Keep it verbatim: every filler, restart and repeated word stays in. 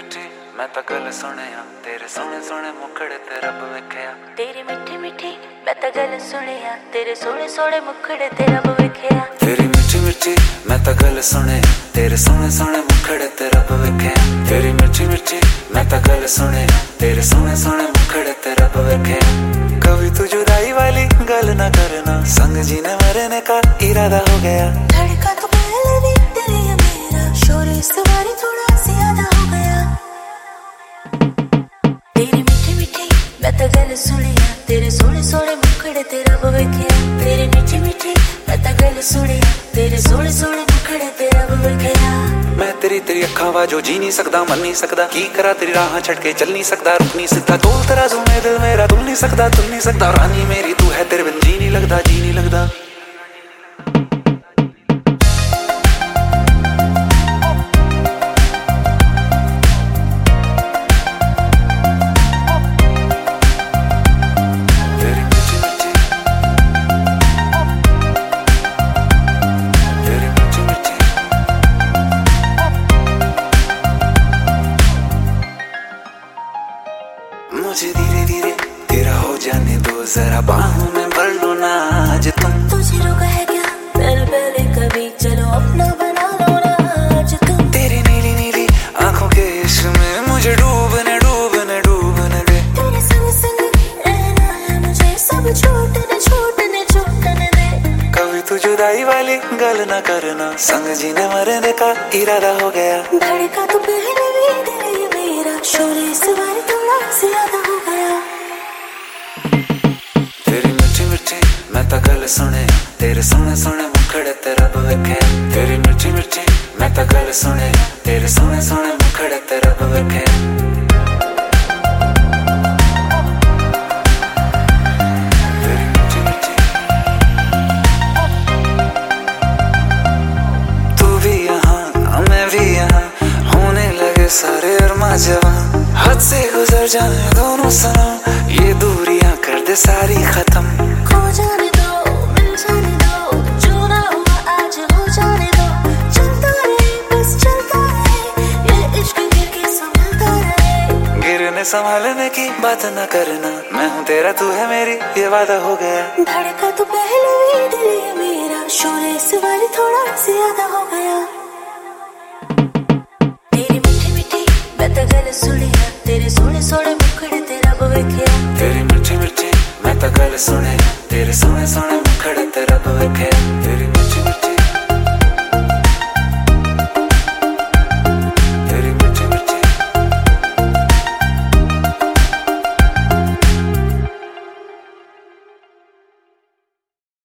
मिठी मैं तां गल सुनिया तेरे सोने सोने मुखड़े ते रब वेखिया। तेरी मिठी मिठी मैं तां गल सुनिया तेरे सोने सोने मुखड़े ते रब वेखिया। तेरी मिठी मिठी मैं तां गल सुनिया तेरे सोने सोने मुखड़े ते रब वेखिया। तेरी मिठी मिठी मैं तां गल सुनिया तेरे सोने सोने मुखड़े ते रब वेखिया। कभी तू जुदाई वाली गल ना करना संग जीने मरने का इरादा हो गया। धड़का तो पहले भी तेरे या मेरा शोर इस बारी थोड़ा ज्यादा हो गया। तेरी मिठी मिठी मैं तां गल सुनिया तेरे सोने सोने मुखड़े ते रब वेखिया। तेरी मिठी मिठी मैं तां गल सुनिया तेरे सोने सोने मुखड़े ते रब वेखिया। मैं तेरी तेरी अखां वाजो जी नहीं सकदा मन नहीं सकदा की करा तेरी राह छड़ के चल नहीं सकदा रुक नहीं सकदा तोल तराजू में दिल मेरा तुल नहीं सकदा तुल नहीं सकदा रानी मेरी तू है तेरे बिन जी नहीं लगदा जी नहीं लगदा। मुझे धीरे धीरे तेरा हो जाने दो जरा बाहों में भर लो ना आज तुम। तुझे रोका है क्या पहले पहले कभी चलो अपना बना लो ना आज तुम। तेरी नीली नीली आंखों के इश्क में मुझे डूबने डूबने डूबने दे। तेरे संग संग रहना है मुझे सब छूटने छूटने छूटने दे। कभी तू जुदाई वाली गल ना करना संग जीने मरने का इरादा हो गया। धड़का तो पहले भी तेरे ये मेरा शोर इस बार थोड़ा ज्यादा हो गया। तेरी मिठी मिठी मैं तां गल सुनिया तेरे सोने सोने मुखड़े ते रब वेखिया। तेरी मिठी मिठी मैं तां गल सुनिया तेरे सोने सोने मुखड़े ते रब वेखिया। तेरी मिठी मिठी तू भी यहाँ मैं भी यहाँ होने लगे सारे अरमा जवां। हद से गुजर जाए दोनों सनम ये दूरियां कर दे सारी खत्म। खो जाने दो मिल जाने दो जो ना हुआ आज हो जाने दो। चलता रहे बस चलता रहे ये इश्क गिर के संभलता रहे। गिरने संभालने की बात ना करना मैं हूँ तेरा तू है मेरी ये वादा हो गया। धड़का तो पहले भी दिल ये मेरा शोर इस बार थोड़ा ज्यादा हो गया। तेरी मिठी मिठी मैं तां गल सुनिया तेरे सोने सोने मुखड़े ते रब वेखिया। तेरी मिठी मिठी मैं तां गल सुनिया तेरे सोने सोने मुखड़े ते रब वेखिया। तेरी